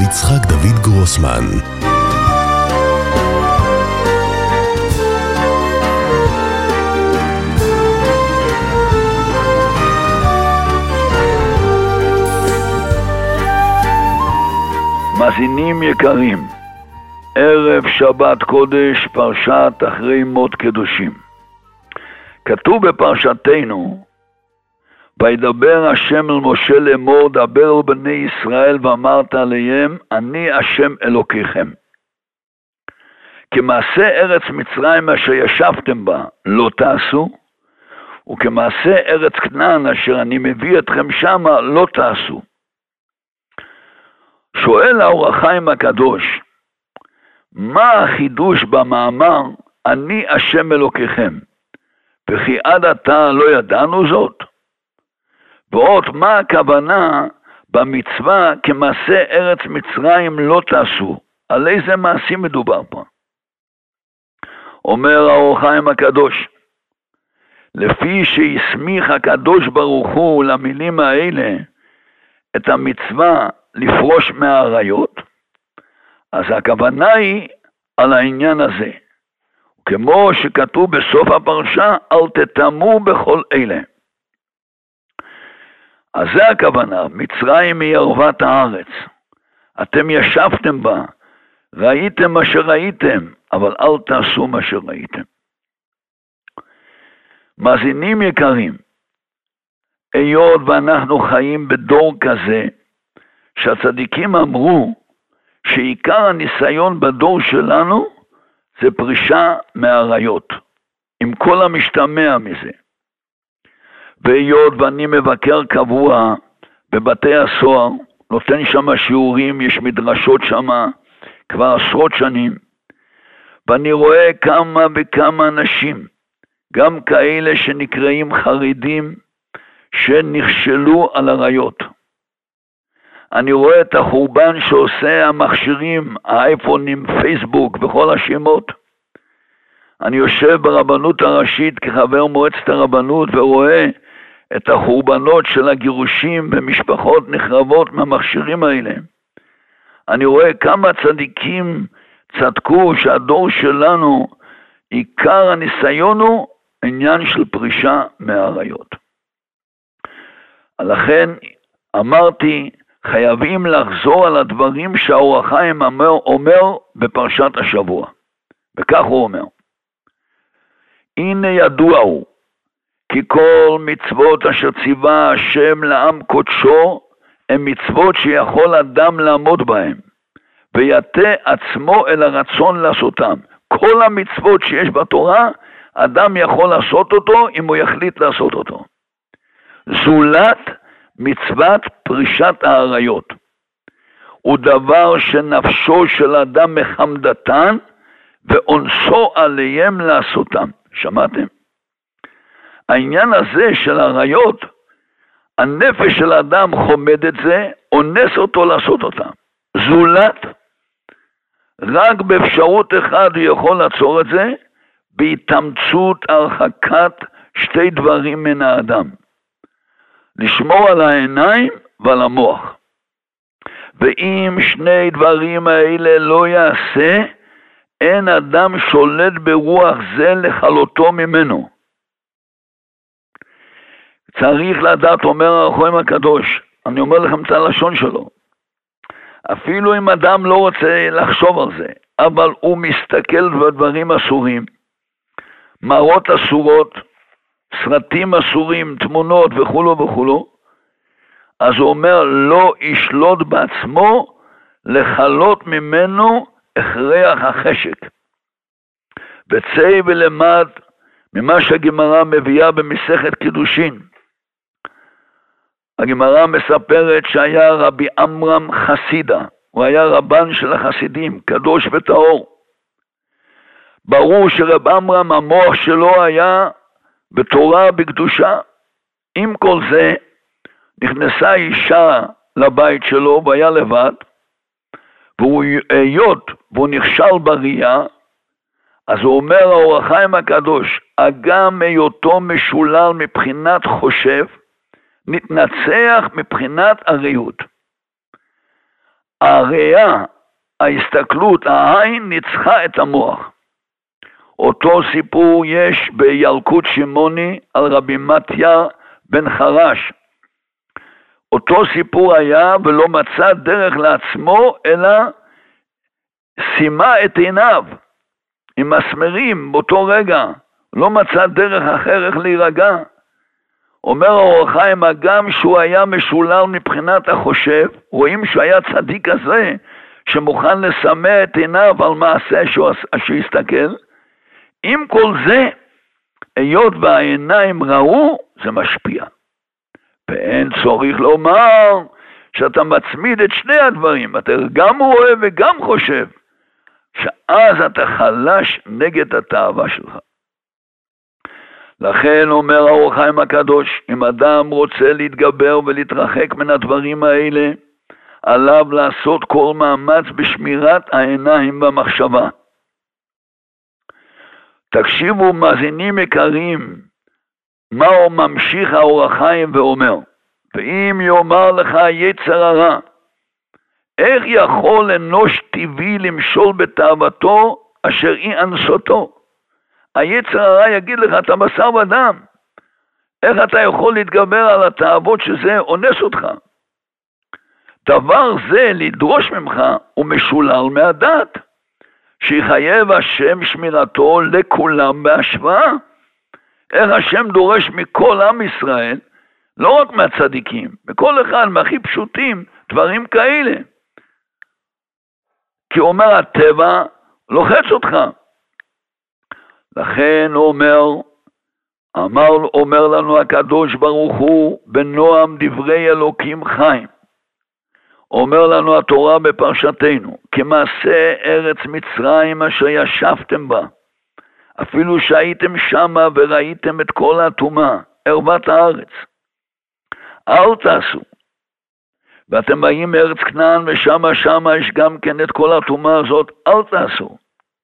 יצחק דוד גרוסמן. מאזינים יקרים, ערב שבת קודש, פרשת אחרי מות קדושים. כתוב בפרשתנו, וידבר השם אל משה לאמור, דבר אל בני ישראל ואמרת עליהם, אני השם אלוקיכם. כמעשה ארץ מצרים אשר ישבתם בה לא תעשו, וכמעשה ארץ כנען אשר אני מביא אתכם שמה לא תעשו. שואל האור החיים הקדוש, מה החידוש במאמר אני השם אלוקיכם? וכי עד עתה לא ידענו זאת? ועוד מה הכוונה במצווה כמעשה ארץ מצרים לא תעשו? על איזה מעשים מדובר פה? אומר האור החיים הקדוש, לפי שהסמיך הקדוש ברוך הוא למילים האלה את המצווה לפרוש מהעריות, אז הכוונה היא על העניין הזה. כמו שכתוב בסוף הפרשה, אל תטמאו בכל אלה. אז זה הכוונה, מצרים היא ערבת הארץ. אתם ישבתם בה, ראיתם מה שראיתם, אבל אל תעשו מה שראיתם. מאזינים יקרים, היות ואנחנו חיים בדור כזה, שהצדיקים אמרו שעיקר הניסיון בדור שלנו זה פרישה מהעריות, עם כל המשתמע מזה. והיות ואני מבקר קבוע בבתי הסוהר, נותן שם שיעורים, יש מדרשות שם כבר עשרות שנים, ואני רואה כמה וכמה אנשים, גם כאלה שנקראים חרדים, שנכשלו על עריות. אני רואה את החורבן שעושה המכשירים, האייפונים, פייסבוק וכל השמות. אני יושב ברבנות הראשית כחבר מועצת הרבנות ורואה את החורבנות של הגירושים ומשפחות נחרבות מהמכשירים האלה. אני רואה כמה צדיקים צדקו שהדור שלנו, עיקר הניסיון הוא עניין של פרישה מהעריות. לכן אמרתי, חייבים לחזור על הדברים שהאור החיים אומר בפרשת השבוע. וכך הוא אומר, הנה ידוע הוא, כי כל מצוות אשר ציווה השם לעם קודשו, הם מצוות שיכול אדם לעמוד בהם, ויתה עצמו אל הרצון לעשותם. כל המצוות שיש בתורה, אדם יכול לעשות אותו אם הוא יחליט לעשות אותו. זולת מצוות פרישת העריות, הוא דבר שנפשו של אדם מחמדתן, ואונסו עליהם לעשותם. שמעתם? העניין הזה של העריות, הנפש של האדם חומד את זה, אונס אותו לעשות אותם. זולת, רק באפשרות אחד הוא יכול לעצור את זה, בהתאמצות הרחקת שתי דברים מן האדם. לשמור על העיניים ועל המוח. ואם שני דברים האלה לא יעשה, אין אדם שולט ברוח זה לחלותו ממנו. צריך לדעת, אומר האור החיים הקדוש, אני אומר לכם את הלשון שלו, אפילו אם אדם לא רוצה לחשוב על זה, אבל הוא מסתכל בדברים אסורים, מראות אסורות, סרטים אסורים, תמונות וכולו וכולו, אז הוא אומר, לא ישלוט בעצמו לחלות ממנו הכרח החשק. וצא ולמד ממה שהגמרא מביאה במסכת קידושין. הגמרא מספרת שהיה רבי עמרם חסידה, הוא היה רבן של החסידים, קדוש וטהור. ברור שרב עמרם המוח שלו היה בתורה בקדושה. עם כל זה נכנסה אישה לבית שלו והיה לבד, והוא היות והוא נכשל בראייה, אז הוא אומר האור החיים הקדוש, אגם היותו משולל מבחינת חושב, נתנצח מבחינת הריהוט. הראייה, ההסתכלות, העין ניצחה את המוח. אותו סיפור יש בילקוט שמעוני על רבי מתיה בן חרש. אותו סיפור היה ולא מצא דרך לעצמו, אלא שימה את עיניו עם מסמרים באותו רגע, לא מצא דרך אחר איך להירגע. אומר האור החיים, הגם שהוא היה משולל מבחינת החושב, רואים שהוא היה צדיק כזה, שמוכן לשמח את עיניו על מעשה שהוא הסתכל. עם כל זה, היות והעיניים ראו, זה משפיע. ואין צורך לומר שאתה מצמיד את שני הדברים, אתה גם רואה וגם חושב, שאז אתה חלש נגד התאווה שלך. לכן אומר האור החיים הקדוש, אם אדם רוצה להתגבר ולהתרחק מן הדברים האלה, עליו לעשות כל מאמץ בשמירת העיניים במחשבה. תקשיבו מאזינים יקרים, מה הוא ממשיך האור החיים ואומר, ואם יאמר לך יצר הרע, איך יכול אנוש טבעי למשול בתאוותו אשר היא אנסותו? היצר הרע יגיד לך, אתה בשר ודם, איך אתה יכול להתגבר על התאוות שזה אונס אותך? דבר זה לדרוש ממך הוא משולל מהדת, שיחייב השם שמירתו לכולם בהשוואה. איך השם דורש מכל עם ישראל, לא רק מהצדיקים, מכל אחד מהכי פשוטים, דברים כאלה. כי אומר הטבע לוחץ אותך. לכן הוא אומר לנו הקדוש ברוך הוא בנועם דברי אלוקים חיים. אומר לנו התורה בפרשתנו, כמעשה ארץ מצרים אשר ישבתם בה, אפילו שהייתם שמה וראיתם את כל הטומאה, ערוות הארץ. אל תעשו. ואתם באים מארץ כנען ושמה יש גם כן את כל הטומאה הזאת, אל תעשו.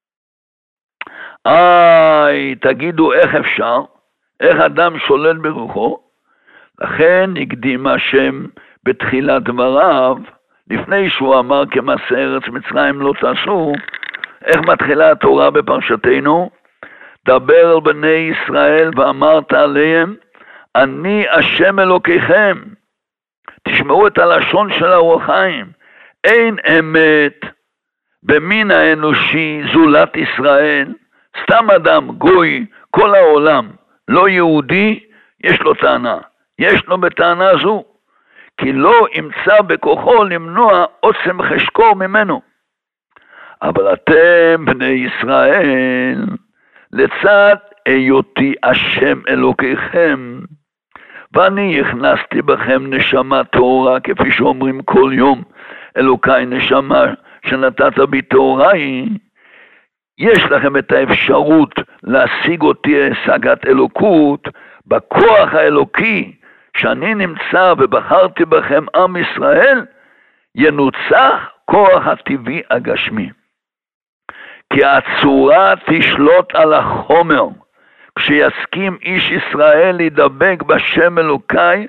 תגידו איך אפשר, איך אדם שולט ברוחו. לכן הקדים השם בתחילת דבריו, לפני שהוא אמר כמעשה ארץ מצרים לא תעשו, איך מתחילה התורה בפרשתנו? דבר על בני ישראל ואמרת עליהם, אני השם אלוקיכם. תשמעו את הלשון של האור החיים. אין אמת במין האנושי זולת ישראל, סתם אדם, גוי, כל העולם, לא יהודי, יש לו טענה. יש לו בטענה זו, כי לא ימצא בכוחו למנוע עוצם חשקו ממנו. אבל אתם בני ישראל, לצד היותי השם אלוקיכם, ואני הכנסתי בכם נשמה טהורה, כפי שאומרים כל יום, אלוקי נשמה שנתת בי טהורה היא, יש לכם את האפשרות להשיג אותי השגת אלוקות, בכוח האלוקי שאני נמצא ובחרתי בכם עם ישראל, ינוצח כוח הטבעי הגשמי. כי הצורה תשלוט על החומר, כשיסכים איש ישראל להידבק בשם אלוקי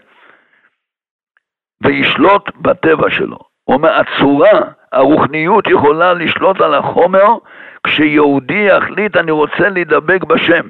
וישלוט בטבע שלו. הוא אומר, הצורה, הרוחניות יכולה לשלוט על החומר, כשיהודי יחליט אני רוצה להידבק בשם.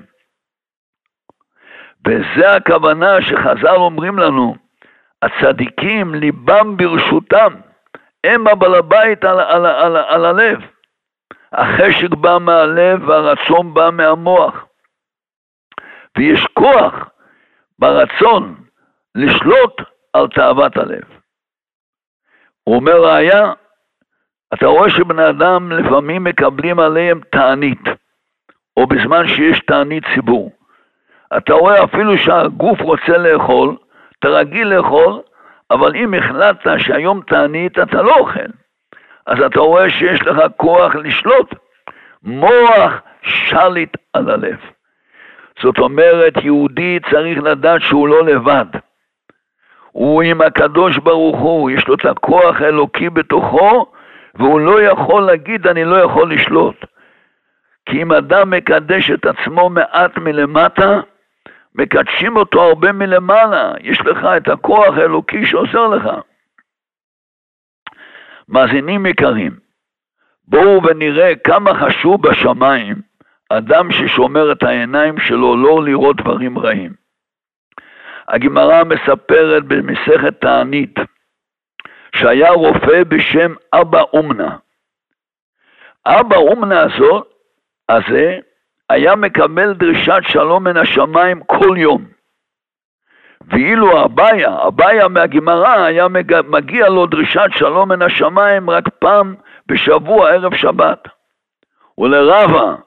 וזה הכוונה שחז"ל אומרים לנו, הצדיקים ליבם ברשותם, הם הבעל הבית על הלב. החשק בא מהלב והרצון בא מהמוח. ויש כוח ברצון לשלוט על תאוות הלב. הוא אומר ראיה, אתה רואה שבני אדם לפעמים מקבלים עליהם תענית, או בזמן שיש תענית ציבור. אתה רואה אפילו שהגוף רוצה לאכול, אתה רגיל לאכול, אבל אם החלטת שהיום תענית אתה לא אוכל, אז אתה רואה שיש לך כוח לשלוט, מוח שליט על הלב. זאת אומרת, יהודי צריך לדעת שהוא לא לבד. הוא עם הקדוש ברוך הוא, יש לו את הכוח האלוקי בתוכו, והוא לא יכול להגיד אני לא יכול לשלוט. כי אם אדם מקדש את עצמו מעט מלמטה, מקדשים אותו הרבה מלמעלה, יש לך את הכוח האלוקי שעוזר לך. מאזינים יקרים, בואו ונראה כמה חשוב בשמיים אדם ששומר את העיניים שלו לא לראות דברים רעים. הגמרא מספרת במסכת תענית שהיה רופא בשם אבא אומנה. אבא אומנה הזה היה מקבל דרישת שלום מן השמיים כל יום. ואילו אביה מהגמרא היה מגיע לו דרישת שלום מן השמיים רק פעם בשבוע ערב שבת. ולרבה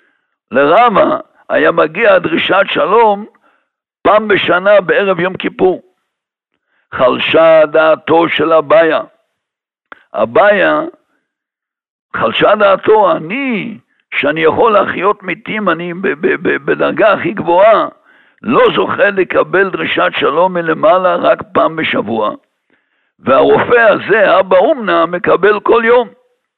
היה מגיע דרישת שלום פעם בשנה בערב יום כיפור. חלשה דעתו של אביה חלשה דעתו, שאני יכול להחיות מתים, אני בדרגה הכי גבוהה, לא זוכה לקבל דרישת שלום מלמעלה רק פעם בשבוע. והרופא הזה, אבא אומנה, מקבל כל יום.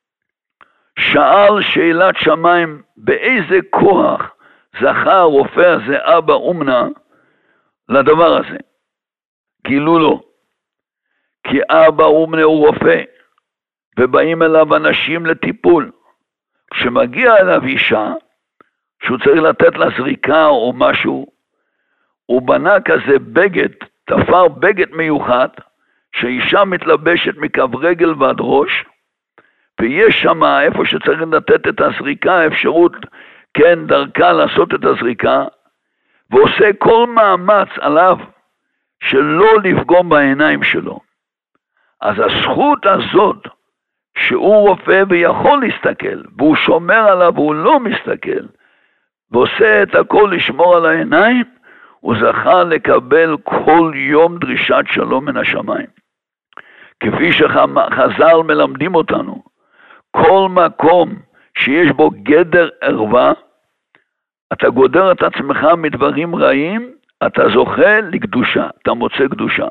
שאל שאלת שמיים, באיזה כוח זכה הרופא הזה, אבא אומנה, לדבר הזה? גילו לו, כי אבא אומנה הוא רופא, ובאים אליו אנשים לטיפול. כשמגיע אליו אישה, שהוא צריך לתת לה זריקה או משהו, הוא בנה כזה בגד, תפר בגד מיוחד, שאישה מתלבשת מכף רגל ועד ראש, ויש שם איפה שצריך לתת את הזריקה, אפשרות, כן, דרכה לעשות את הזריקה, ועושה כל מאמץ עליו, שלא לפגום בעיניים שלו. אז הזכות הזאת, שהוא רופא ויכול להסתכל, והוא שומר עליו והוא לא מסתכל, ועושה את הכל לשמור על העיניים, הוא זכה לקבל כל יום דרישת שלום מן השמיים. כפי שחז"ל מלמדים אותנו, כל מקום שיש בו גדר ערווה, אתה גודר את עצמך מדברים רעים, אתה זוכה לקדושה, אתה מוצא קדושה.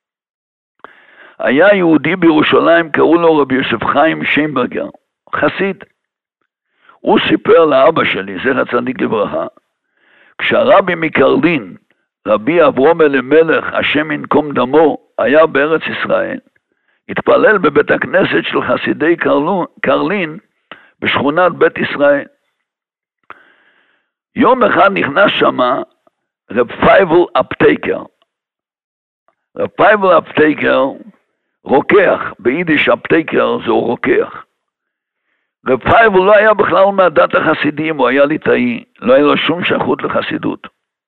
היה יהודי בירושלים, קראו לו רבי יוסף חיים שיינברגר, חסיד. הוא סיפר לאבא שלי, זכר צדיק לברכה, כשהרבי מקרלין, רבי אברום אלימלך, השם ינקום דמו, היה בארץ ישראל, התפלל בבית הכנסת של חסידי קרלין, בשכונת בית ישראל. יום אחד נכנס שמה רב פייבל אפטייקר. רב פייבל אפטייקר, רוקח, ביידיש אפטייקר זה רוקח. רב פייבל לא היה בכלל מהדת החסידים, הוא היה ליטאי, לא היה לו שום שייכות לחסידות.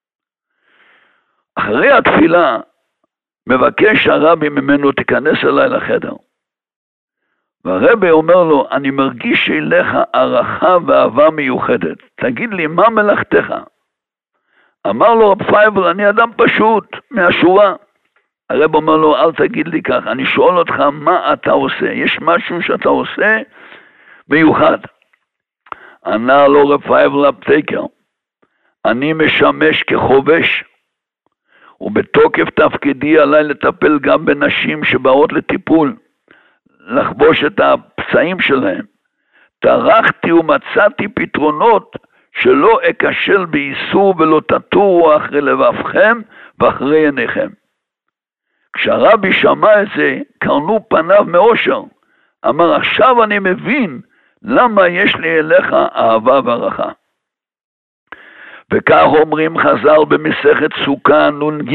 אחרי התפילה, מבקש הרבי ממנו, תיכנס אליי לחדר. והרבי אומר לו, אני מרגיש אליך הערכה ואהבה מיוחדת, תגיד לי, מה מלאכתך? אמר לו רב פייבל, אני אדם פשוט, מהשורה. הרב אומר לו, אל תגיד לי כך, אני שואל אותך מה אתה עושה, יש משהו שאתה עושה מיוחד. ענה לו רב פייבל אפטייקר, אני משמש כחובש, ובתוקף תפקידי עליי לטפל גם בנשים שבאות לטיפול, לחבוש את הפצעים שלהם. טרחתי ומצאתי פתרונות שלא אכשל באיסור ולא תטורו אחרי לבבכם ואחרי עיניכם. כשהרבי שמע את זה, קרנו פניו מאושר. אמר, עכשיו אני מבין למה יש לי אליך אהבה והערכה. וכך אומרים חז"ל במסכת סוכה נ"ג,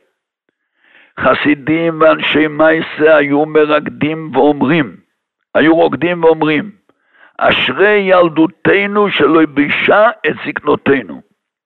חסידים ואנשי מייסה היו רוקדים ואומרים, אשרי ילדותנו שלא בישה את זקנותינו.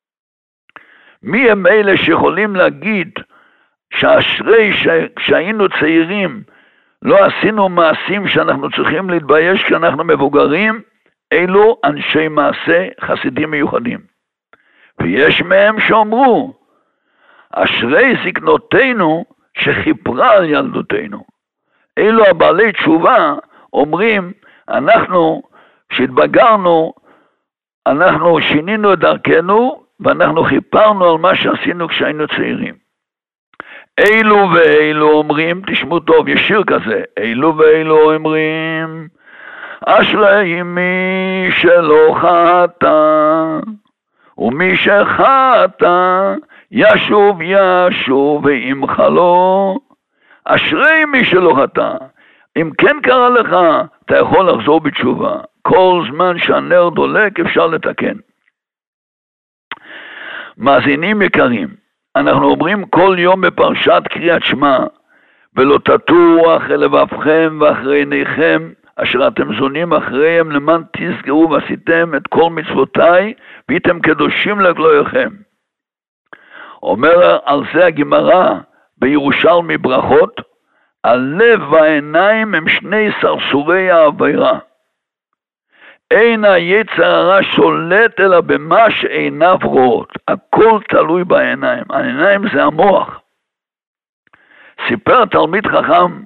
מי הם אלה שיכולים להגיד שאשרי כשהיינו צעירים לא עשינו מעשים שאנחנו צריכים להתבייש כשאנחנו מבוגרים? אלו אנשי מעשה, חסידים מיוחדים. ויש מהם שאומרו, אשרי זקנותינו שכיפרה על ילדותנו. אלו הבעלי תשובה אומרים, אנחנו כשהתבגרנו, אנחנו שינינו את דרכנו, ואנחנו חיפרנו על מה שעשינו כשהיינו צעירים. אילו ואילו אומרים, תשמעו טוב, יש שיר כזה, אילו ואילו אומרים, אשרי מי שלא חטא, ומי שחטא, ישוב וימחלו. אשרי מי שלא חטא, אם כן קרה לך, אתה יכול לחזור בתשובה. כל זמן שהנר דולק אפשר לתקן. מאזינים יקרים, אנחנו אומרים כל יום בפרשת קריאת שמע, ולא תטורו אחרי לבבכם ואחרי עיניכם, אשר אתם זונים אחריהם, למען תסגרו ועשיתם את כל מצוותיי, והייתם קדושים לאלוהיכם. אומר על זה הגמרא בירושלמי ברכות, הלב והעיניים הם שני סרסורי העבירה. אין היצר הרע שולט אלא במה שעיניו רואות. הכל תלוי בעיניים. העיניים זה המוח. סיפר תלמיד חכם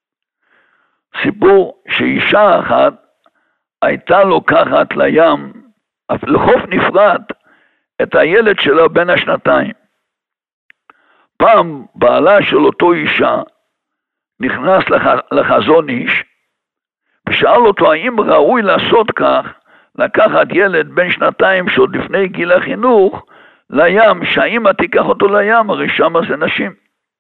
סיפור שאישה אחת הייתה לוקחת לים, לחוף נפרד, את הילד שלה בן השנתיים. פעם בעלה של אותו אישה נכנס לחזון איש, ושאל אותו האם ראוי לעשות כך, לקחת ילד בן שנתיים שעוד לפני גיל החינוך לים, שהאמא תיקח אותו לים, הרי שמה זה נשים.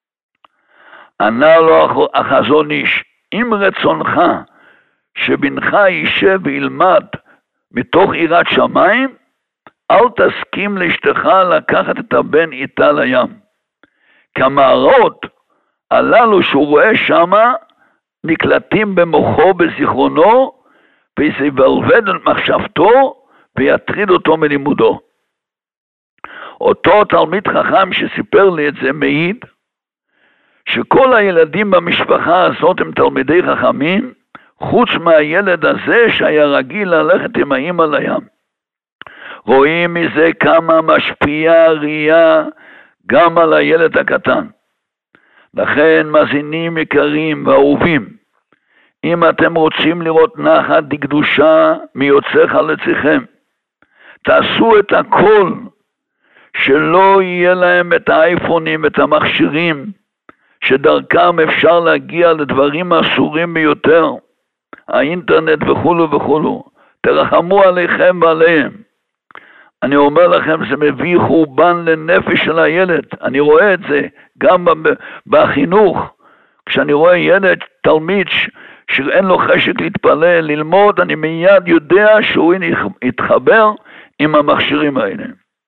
ענה לו החזון איש, אם רצונך שבנך יישב וילמד מתוך יראת שמיים, אל תסכים לאשתך לקחת את הבן איתה לים. כי המראות הללו שהוא רואה שמה, נקלטים במוחו בזיכרונו, וזה יבלבל את מחשבתו, ויטריד אותו מלימודו. אותו תלמיד חכם שסיפר לי את זה מעיד, שכל הילדים במשפחה הזאת הם תלמידי חכמים, חוץ מהילד הזה שהיה רגיל ללכת עם האמא לים. רואים מזה כמה משפיעה הראייה גם על הילד הקטן. לכן מאזינים יקרים ואהובים, אם אתם רוצים לראות נחת דקדושה מיוצא חלציכם, תעשו את הכל שלא יהיה להם את האייפונים, את המכשירים, שדרכם אפשר להגיע לדברים אסורים ביותר, האינטרנט וכולו וכולו. תרחמו עליכם ועליהם. אני אומר לכם, זה מביא חורבן לנפש של הילד. אני רואה את זה גם בחינוך. כשאני רואה ילד, תלמיד שאין לו חשק להתפלל, ללמוד, אני מיד יודע שהוא יתחבר עם המכשירים האלה.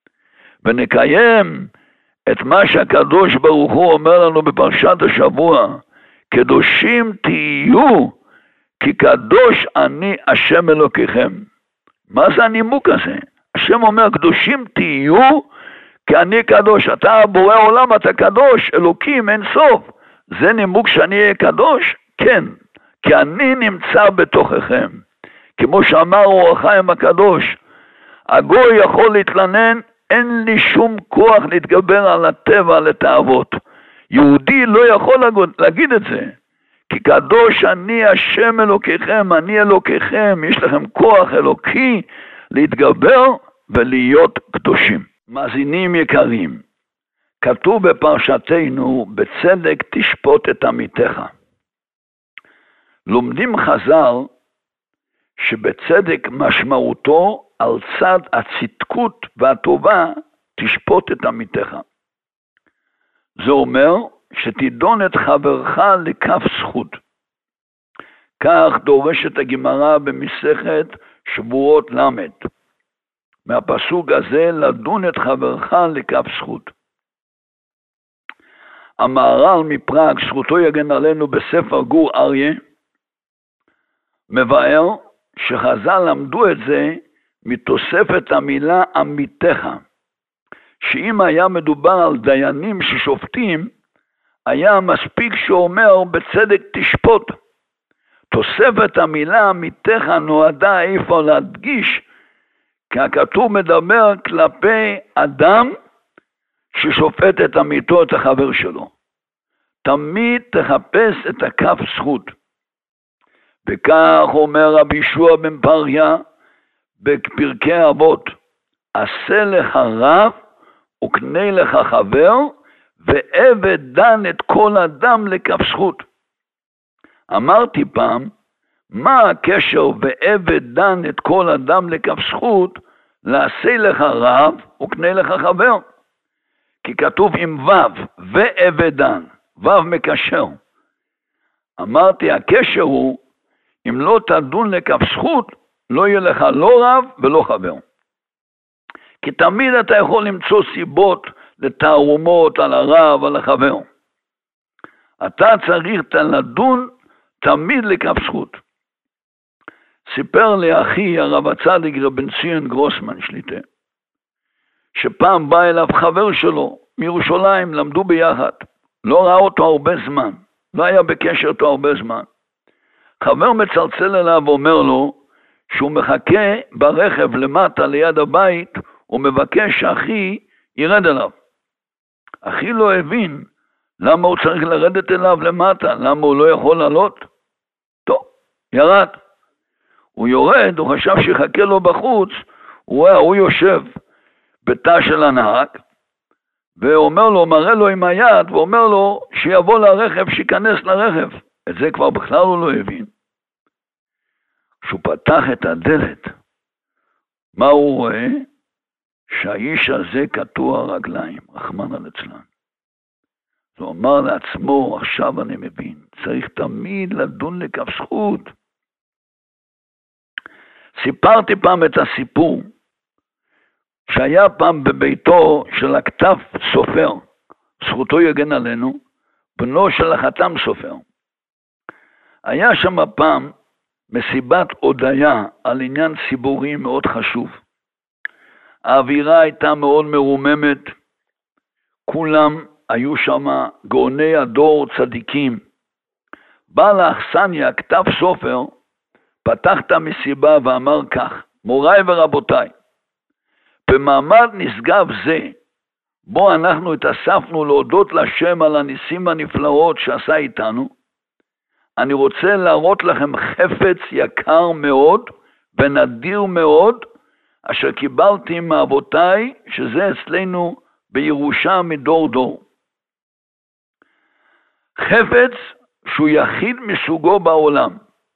ונקיים את מה שהקדוש ברוך הוא אומר לנו בפרשת השבוע, קדושים תהיו, כי קדוש אני השם אלוקיכם. מה זה הנימוק הזה? השם אומר, קדושים תהיו, כי אני קדוש. אתה בורא עולם, אתה קדוש, אלוקים, אין סוף. זה נימוק שאני אהיה קדוש? כן, כי אני נמצא בתוככם. כמו שאמר אור החיים הקדוש, הגוי יכול להתלנן, אין לי שום כוח להתגבר על הטבע, על התאוות. יהודי לא יכול להגיד את זה. כי קדוש אני השם אלוקיכם, אני אלוקיכם, יש לכם כוח אלוקי להתגבר ולהיות קדושים. מאזינים יקרים, כתוב בפרשתנו, בצדק תשפוט את עמיתך. לומדים חז"ל שבצדק משמעותו על צד הצדקות והטובה תשפוט את עמיתך. זה אומר שתדון את חברך לכף זכות. כך דורשת הגמרא במסכת שבועות למד. מהפסוק הזה, לדון את חברך לכף זכות. המהר"ל מפראג, זכותו יגן עלינו, בספר גור אריה, מבאר שחז"ל למדו את זה מתוספת המילה עמיתך, שאם היה מדובר על דיינים ששופטים, היה מספיק שאומר בצדק תשפוט. תוספת המילה עמיתך נועדה איפה להדגיש, כי הכתוב מדבר כלפי אדם ששופט את עמיתו, את החבר שלו. תמיד תחפש את הכף זכות. וכך אומר רבי ישוע בן פריה בפרקי אבות, עשה לך רב וקנה לך חבר, ועבד דן את כל אדם לכף זכות. אמרתי פעם, מה הקשר ועבד דן את כל אדם לכף זכות, לעשה לך רב וקנה לך חבר? כי כתוב עם וו, ועבד דן, וו מקשר. אמרתי, הקשר הוא, אם לא תדון לכף זכות, לא יהיה לך לא רב ולא חבר. כי תמיד אתה יכול למצוא סיבות לתערומות על הרב, על החבר. אתה צריך לדון תמיד לכף זכות. סיפר לי אחי הרב הצדיק רב בן ציון גרוסמן שליטה, שפעם בא אליו חבר שלו מירושלים, למדו ביחד, לא ראה אותו הרבה זמן, לא היה בקשר אותו הרבה זמן. חבר מצלצל אליו ואומר לו שהוא מחכה ברכב למטה ליד הבית, הוא מבקש שאחי ירד אליו. אחי לא הבין למה הוא צריך לרדת אליו למטה, למה הוא לא יכול לעלות. טוב, ירד. הוא יורד, הוא חשב שיחכה לו בחוץ, הוא יושב בתא של הנהג, ואומר לו, מראה לו עם היד, ואומר לו שיבוא לרכב, שיכנס לרכב. את זה כבר בכלל הוא לא הבין. כשהוא פתח את הדלת, מה הוא רואה? שהאיש הזה קטוע רגליים, רחמנא ליצלן. הוא אמר לעצמו, עכשיו אני מבין, צריך תמיד לדון לכף זכות. סיפרתי פעם את הסיפור, שהיה פעם בביתו של הכתב סופר, זכותו יגן עלינו, בנו של החתם סופר. היה שם פעם מסיבת הודיה על עניין ציבורי מאוד חשוב. האווירה הייתה מאוד מרוממת, כולם היו שם גאוני הדור צדיקים. בא לאכסניה כתב סופר, פתח את המסיבה ואמר כך, מוריי ורבותיי, במעמד נשגב זה, בו אנחנו התאספנו להודות לשם על הניסים והנפלאות שעשה איתנו, אני רוצה להראות לכם חפץ יקר מאוד ונדיר מאוד, אשר קיבלתי מאבותיי, שזה אצלנו בירושה מדור דור. חפץ שהוא יחיד מסוגו בעולם,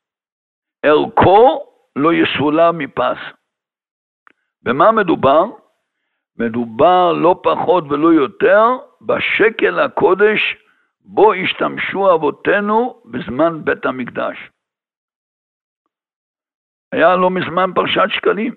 ערכו לא יסולא מפז. במה מדובר? מדובר לא פחות ולא יותר בשקל הקודש בו השתמשו אבותינו בזמן בית המקדש. היה לא מזמן פרשת שקלים.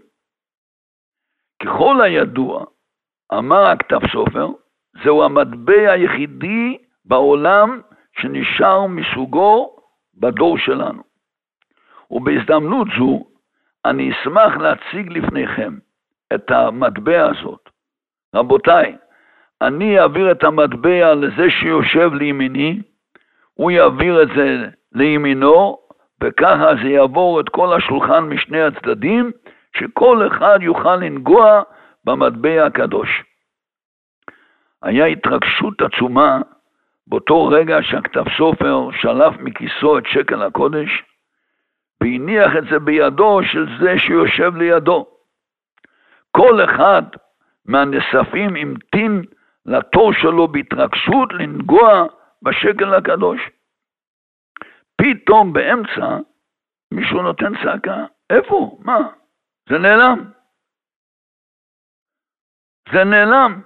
ככל הידוע, אמר הכתב סופר, זהו המטבע היחידי בעולם שנשאר מסוגו בדור שלנו. ובהזדמנות זו, אני אשמח להציג לפניכם את המטבע הזאת. רבותיי, אני אעביר את המטבע לזה שיושב לימיני, הוא יעביר את זה לימינו, וככה זה יעבור את כל השולחן משני הצדדים, שכל אחד יוכל לנגוע במטבע הקדוש. היה התרגשות עצומה באותו רגע שהכתב סופר שלף מכיסו את שקל הקודש, והניח את זה בידו של זה שיושב לידו. כל אחד מהנספים המתין לתור שלו בהתרגשות לנגוע בשקל הקדוש. פתאום באמצע מישהו נותן צעקה, איפה? מה? זה נעלם. זה נעלם.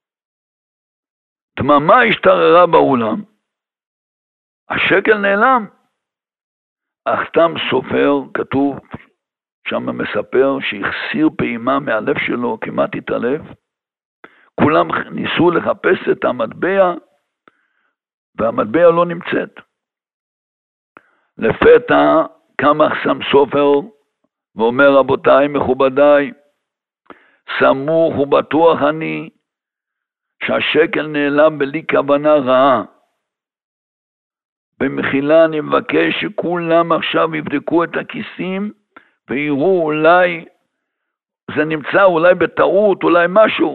דממה השתררה באולם. השקל נעלם. החתם סופר, כתוב, שם מספר שהחסיר פעימה מהלב שלו, כמעט התעלף. כולם ניסו לחפש את המטבע, והמטבע לא נמצאת. לפתע קם החתם סופר, ואומר, רבותיי, מכובדיי, סמוך ובטוח אני, שהשקל נעלם בלי כוונה רעה. במחילה אני מבקש שכולם עכשיו יבדקו את הכיסים, ויראו אולי, זה נמצא אולי בטעות, אולי משהו.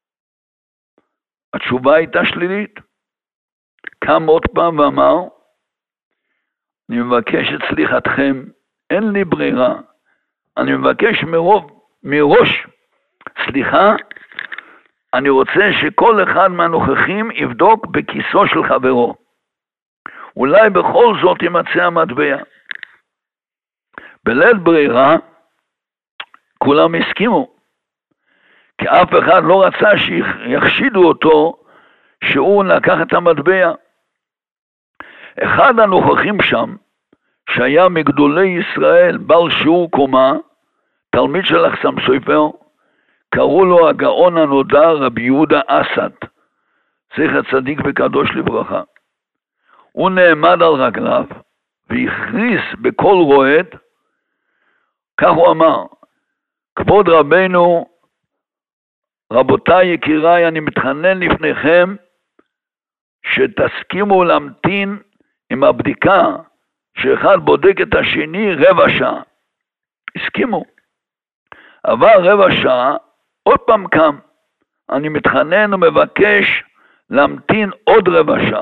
התשובה הייתה שלילית. קם עוד פעם ואמר, אני מבקש את סליחתכם, אין לי ברירה. אני מבקש מראש, סליחה, אני רוצה שכל אחד מהנוכחים יבדוק בכיסו של חברו. אולי בכל זאת יימצא המטבע. בלית ברירה, כולם הסכימו. כי אף אחד לא רצה שיחשידו אותו שהוא לקח את המטבע. אחד הנוכחים שם, שהיה מגדולי ישראל, בעל שיעור קומה, תלמיד של החסם סופר, קראו לו הגאון הנודע רבי יהודה אסד, זכר צדיק וקדוש לברכה. הוא נעמד על רגליו והכריז בקול רועד, כך הוא אמר, כבוד רבנו, רבותיי יקיריי, אני מתחנן לפניכם שתסכימו להמתין עם הבדיקה שאחד בודק את השני רבע שעה. הסכימו. עבר רבע שעה, עוד פעם קם, אני מתחנן ומבקש להמתין עוד רבע שעה.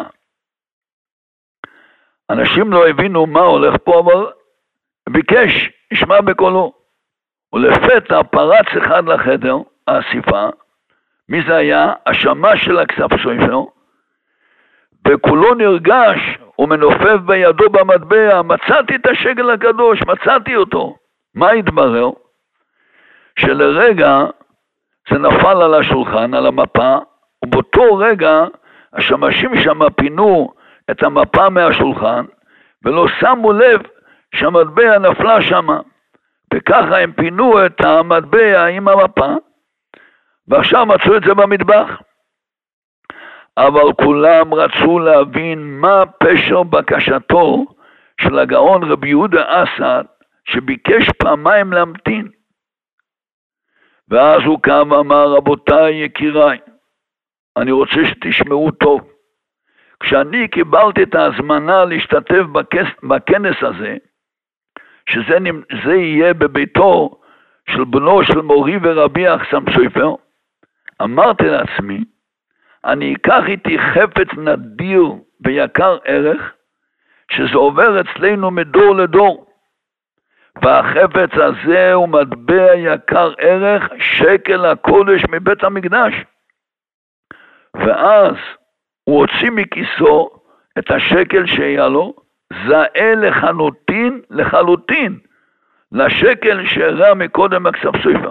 אנשים לא הבינו מה הולך פה, אבל ביקש, נשמע בקולו. ולפתע פרץ אחד לחדר, האסיפה, מי זה היה? השמש של הכסף סופר, וכולו נרגש ומנופף בידו במטבע, מצאתי את השקל הקדוש, מצאתי אותו. מה התברר? שלרגע זה נפל על השולחן, על המפה, ובאותו רגע השמשים שם פינו את המפה מהשולחן, ולא שמו לב שהמטבע נפלה שם, וככה הם פינו את המטבע עם המפה, ועכשיו מצאו את זה במטבח. אבל כולם רצו להבין מה פשר בקשתו של הגאון רבי יהודה אסד, שביקש פעמיים להמתין. ואז הוא קם ואמר, רבותיי יקיריי, אני רוצה שתשמעו טוב. כשאני קיבלתי את ההזמנה להשתתף בכנס הזה, שזה יהיה בביתו של בנו של מורי ורבי החסם סופר, אמרתי לעצמי, אני אקח איתי חפץ נדיר ויקר ערך, שזה עובר אצלנו מדור לדור. והחפץ הזה הוא מטבע יקר ערך, שקל הקודש מבית המקדש. ואז הוא הוציא מכיסו את השקל שהיה לו, זהה לחלוטין, לשקל שהראה מקודם הכסף סופר.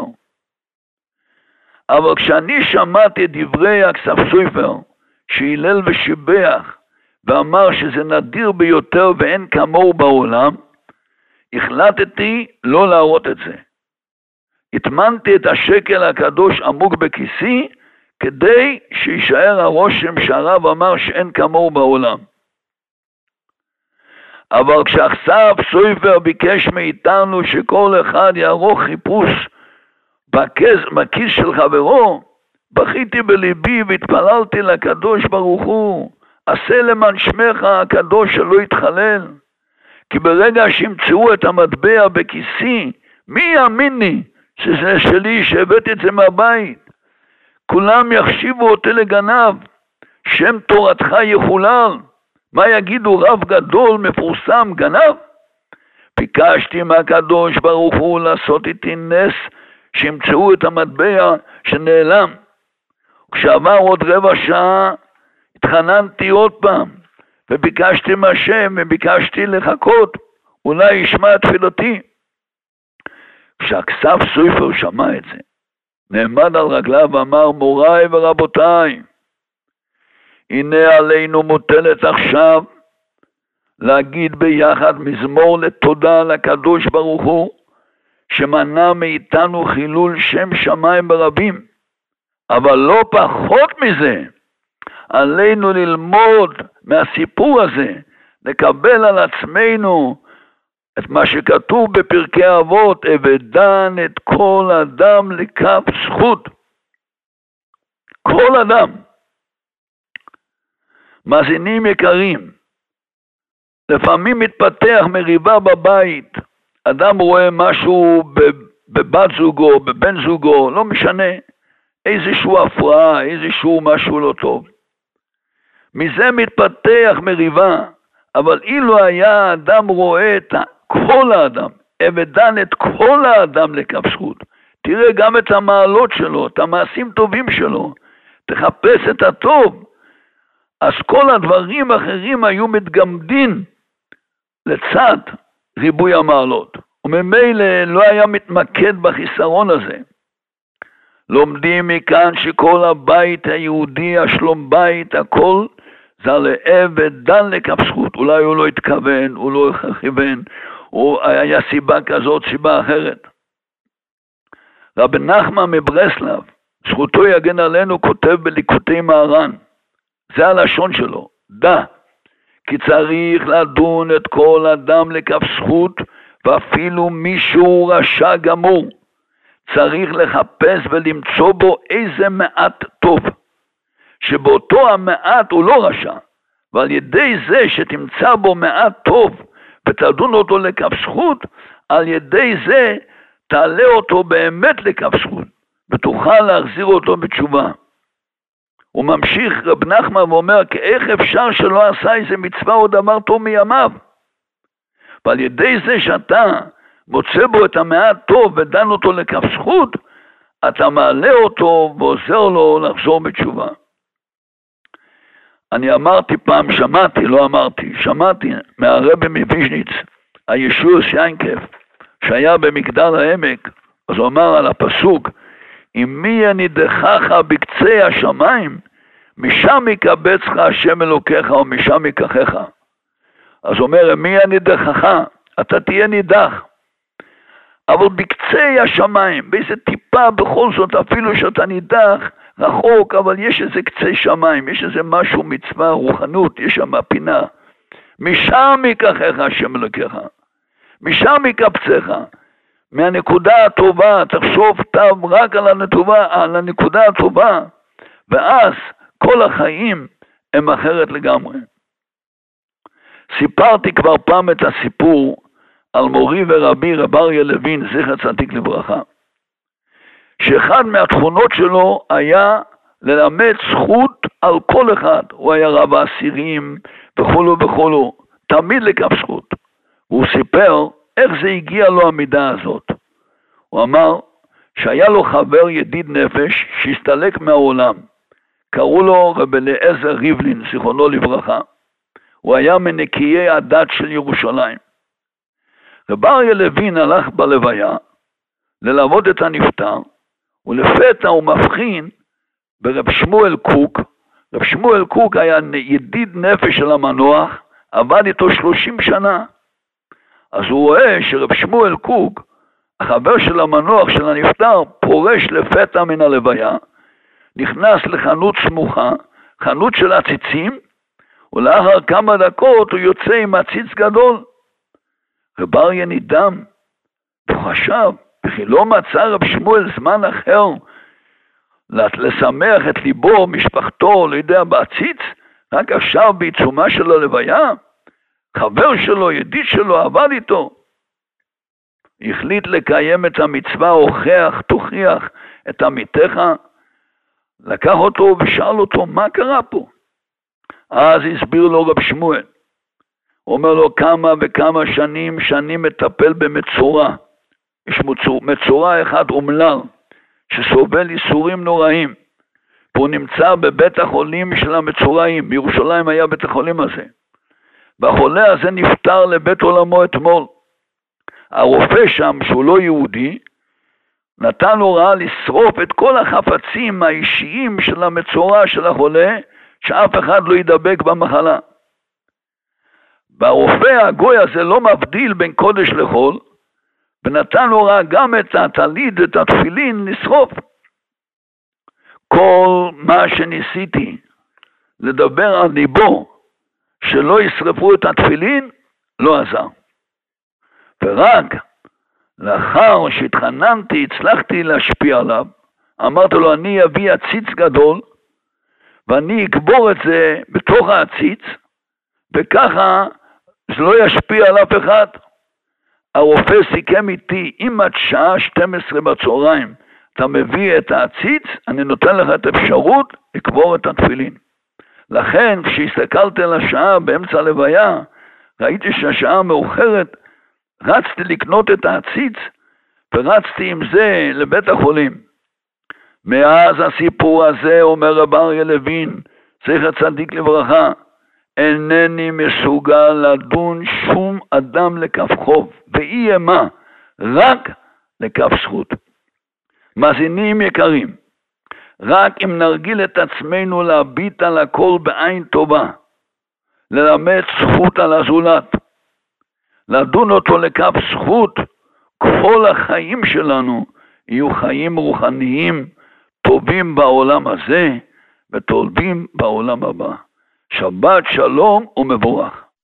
אבל כשאני שמעתי את דברי הכסף סופר, שהילל ושיבח, ואמר שזה נדיר ביותר ואין כמוהו בעולם, החלטתי לא להראות את זה. התמנתי את השקל הקדוש עמוק בכיסי, כדי שישאר הרושם שהרב אמר שאין כמוהו בעולם. אבל כשהכסף סופר ביקש מאיתנו שכל אחד יערוך חיפוש בכיס של חברו, בכיתי בליבי והתפללתי לקדוש ברוך הוא, עשה למען שמך הקדוש שלא יתחלל, כי ברגע שימצאו את המטבע בכיסי, מי יאמין לי שזה שלי, שהבאתי את זה מהבית? כולם יחשיבו אותי לגנב, שם תורתך יחולל. מה יגידו, רב גדול מפורסם גנב? ביקשתי מהקדוש ברוך הוא לעשות איתי נס, שימצאו את המטבע שנעלם. כשעבר עוד רבע שעה, התחננתי עוד פעם, וביקשתי מהשם, וביקשתי לחכות, אולי ישמע את תפילתי. כשהכסף סופר שמע את זה, נעמד על רגליו ואמר, מוריי ורבותיי, הנה עלינו מוטלת עכשיו להגיד ביחד מזמור לתודה לקדוש ברוך הוא, שמנע מאיתנו חילול שם שמיים ברבים. אבל לא פחות מזה, עלינו ללמוד מהסיפור הזה, לקבל על עצמנו את מה שכתוב בפרקי אבות, אבדן את כל אדם לכף זכות. כל אדם. מאזינים יקרים, לפעמים מתפתח מריבה בבית, אדם רואה משהו בבת זוגו, בבן זוגו, לא משנה, איזשהו הפרעה, איזשהו משהו לא טוב. מזה מתפתח מריבה, אבל אילו היה האדם רואה את כל האדם, אבדן את כל האדם לכף זכות, תראה גם את המעלות שלו, את המעשים טובים שלו, תחפש את הטוב, אז כל הדברים האחרים היו מתגמדים לצד ריבוי המעלות, וממילא לא היה מתמקד בחיסרון הזה. לומדים מכאן שכל הבית היהודי, השלום בית, הכל זה לעבד דן לכף זכות. אולי הוא לא התכוון, הוא לא כיוון, הוא היה סיבה כזאת, סיבה אחרת. רבי נחמן מברסלב, זכותו יגן עלינו, כותב בליקוטי מהר"ן, זה הלשון שלו, דע, כי צריך לדון את כל אדם לכף זכות, ואפילו מישהו רשע גמור, צריך לחפש ולמצוא בו איזה מעט טוב, שבאותו המעט הוא לא רשע, ועל ידי זה שתמצא בו מעט טוב, ותדון אותו לכף זכות, על ידי זה תעלה אותו באמת לכף זכות, ותוכל להחזיר אותו בתשובה. הוא ממשיך רב נחמן ואומר, כי איך אפשר שלא עשה איזה מצווה או דבר טוב מימיו? ועל ידי זה שאתה מוצא בו את המעט טוב ודן אותו לכף זכות, אתה מעלה אותו ועוזר לו לחזור בתשובה. אני אמרתי פעם, שמעתי מהרבי מוויז'ניץ, הישוס יינקב, שהיה במגדל העמק, אז הוא אמר על הפסוק, אם מי ינידחך בקצה השמיים, משם יקבצך השם אלוקיך ומשם ייקחך. אז הוא אומר, מי ינידחך? אתה תהיה נידח. אבל בקצה השמיים, באיזה טיפה בכל זאת, אפילו שאתה נידח, רחוק, אבל יש איזה קצה שמיים, יש איזה משהו מצווה, רוחנות, יש שם פינה. משם ייקחך השם אלוקיך. משם יקבצך. מהנקודה הטובה, תחשוב טוב רק על הנקודה הטובה, ואז כל החיים הם אחרת לגמרי. סיפרתי כבר פעם את הסיפור על מורי ורבי רב אריה לוין, זכר צדיק לברכה, שאחד מהתכונות שלו היה ללמד זכות על כל אחד. הוא היה רב האסירים וכולו וכולו, תמיד לכף זכות. והוא סיפר איך זה הגיע לו המידה הזאת. הוא אמר שהיה לו חבר ידיד נפש שהסתלק מהעולם, קראו לו רב אליעזר ריבלין, זיכרונו לברכה. הוא היה מנקיי הדת של ירושלים. רב אריה לוין הלך בלוויה ללוות את הנפטר, ולפתע הוא מבחין ברב שמואל קוק. רב שמואל קוק היה ידיד נפש של המנוח, עבד איתו 30 שנה. אז הוא רואה שרב שמואל קוק, החבר של המנוח של הנפטר, פורש לפתע מן הלוויה, נכנס לחנות סמוכה, חנות של עציצים, ולאחר כמה דקות הוא יוצא עם עציץ גדול. רב אריה נדהם, הוא חשב, וכי לא מצא רב שמואל זמן אחר לשמח את ליבו, משפחתו, לא יודע, בעציץ, רק עכשיו בעיצומה של הלוויה, חבר שלו, ידיד שלו, עבד איתו. החליט לקיים את המצווה, תוכיח את עמיתך, לקח אותו ושאל אותו, מה קרה פה? אז הסביר לו רב שמואל, הוא אומר לו, כמה וכמה שנים מטפל במצורה. יש מצורה אחד אומלל, שסובל איסורים נוראים, והוא נמצא בבית החולים של המצוראים, בירושלים היה בית החולים הזה. והחולה הזה נפטר לבית עולמו אתמול. הרופא שם, שהוא לא יהודי, נתן הוראה לשרוף את כל החפצים האישיים של המצורה של החולה, שאף אחד לא ידבק במחלה. והרופא הגוי הזה לא מבדיל בין קודש לחול, ונתן הוראה גם את הטלית, את התפילין, לשרוף. כל מה שניסיתי לדבר על ליבו, שלא ישרפו את התפילין, לא עזר. ורק לאחר שהתחננתי, הצלחתי להשפיע עליו, אמרתי לו, אני אביא עציץ גדול, ואני אקבור את זה בתוך העציץ, וככה זה לא ישפיע על אף אחד. הרופא סיכם איתי, אם עד שעה 12 בצהריים אתה מביא את העציץ, אני נותן לך את האפשרות לקבור את התפילין. לכן כשהסתכלתי על השעה באמצע הלוויה, ראיתי שהשעה מאוחרת, רצתי לקנות את העציץ, ורצתי עם זה לבית החולים. מאז הסיפור הזה, אומר רב אריה לוין, זכר צדיק לברכה, אינני מסוגל לדון שום אדם לכף חוב, ואי אמה, רק לכף זכות. מאזינים יקרים, רק אם נרגיל את עצמנו להביט על הכל בעין טובה, ללמד זכות על הזולת, לדון אותו לכף זכות, כל החיים שלנו יהיו חיים רוחניים טובים בעולם הזה וטובים בעולם הבא. שבת שלום ומבורך.